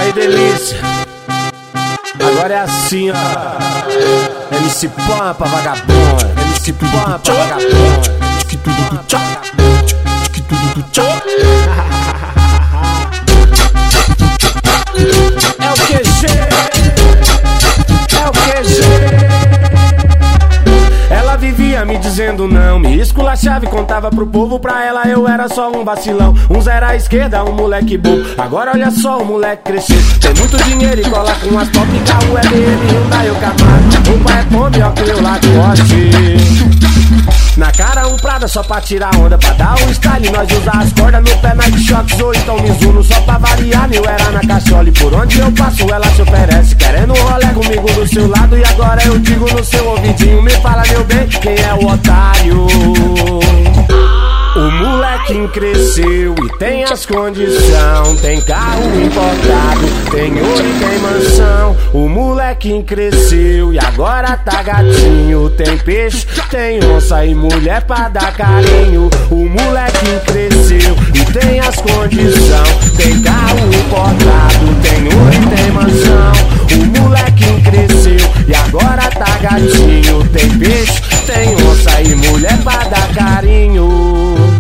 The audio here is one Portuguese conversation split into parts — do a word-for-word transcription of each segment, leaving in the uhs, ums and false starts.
Aí, delícia. Agora é assim, ó. M C Pampa, vagabundo. M C Pampa, vagabundo. Que tudo do tchau. Que tudo do tchau. É o Q G. É o Q G. Ela vivia me dizendo não, me esculachava e contava pro povo. Pra ela eu era só um vacilão, um zero à esquerda, um moleque bom. Agora olha só o moleque crescer, tem muito dinheiro e cola com as top, carro é B M, Hyundai ou Camaro. Roupa é Kombi, ó que eu Lacoste. Na cara um Prada só pra tirar onda, pra dar um style nós usa as cordas no pé, Nike Shox ou então Mizuno. Só pra variar, New era na cachola. E por onde eu passo ela se oferece, querendo um rolê comigo do seu lado. E agora eu digo no seu ouvidinho, me fala meu bem, quem é o otário? O molequinho cresceu e tem as condição, tem carro importado, tem ouro e tem mansão. O molequinho cresceu e agora tá gatinho, tem peixe, tem onça e mulher pra dar carinho. O molequinho cresceu e tem as condição, tem carro importado, tem ouro e tem mansão. O molequinho cresceu e agora tá gatinho, tem peixe, tem onça e mulher pra dar carinho.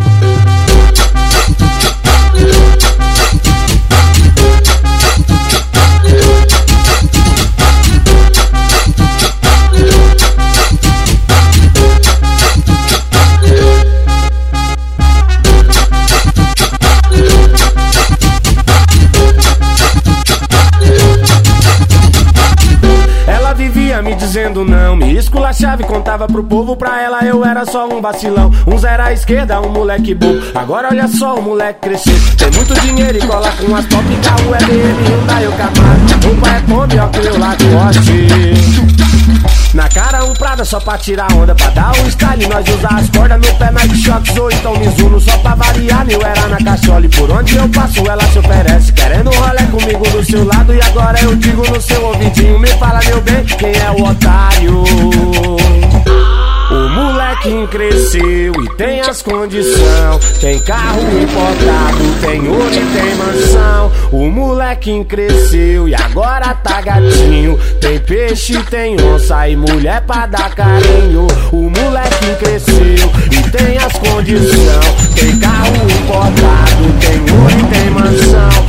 Me dizendo não, me esculachava e contava pro povo. Pra ela eu era só um vacilão, um zero à esquerda, um moleque bom. Agora olha só o moleque crescer, tem muito dinheiro e cola com as top, carro é B M, Hyundai ou Camaro. Roupa é Kombi, ó que eu Lacoste. Na cara um Prada só pra tirar onda, pra dar um style nós usa as cordas no pé, Nike Shox ou então Mizuno. Só pra variar, New era na cachola. E por onde eu passo ela se oferece, querendo um rolê comigo do seu lado. E agora eu digo no seu ouvidinho, me fala meu bem, quem é o otário? O molequinho cresceu e tem as condição, tem carro importado, tem ouro e tem mansão. O molequinho cresceu e agora tá gatinho, tem peixe, tem onça e mulher pra dar carinho. O molequinho cresceu e tem as condição, tem carro importado, tem ouro e tem mansão.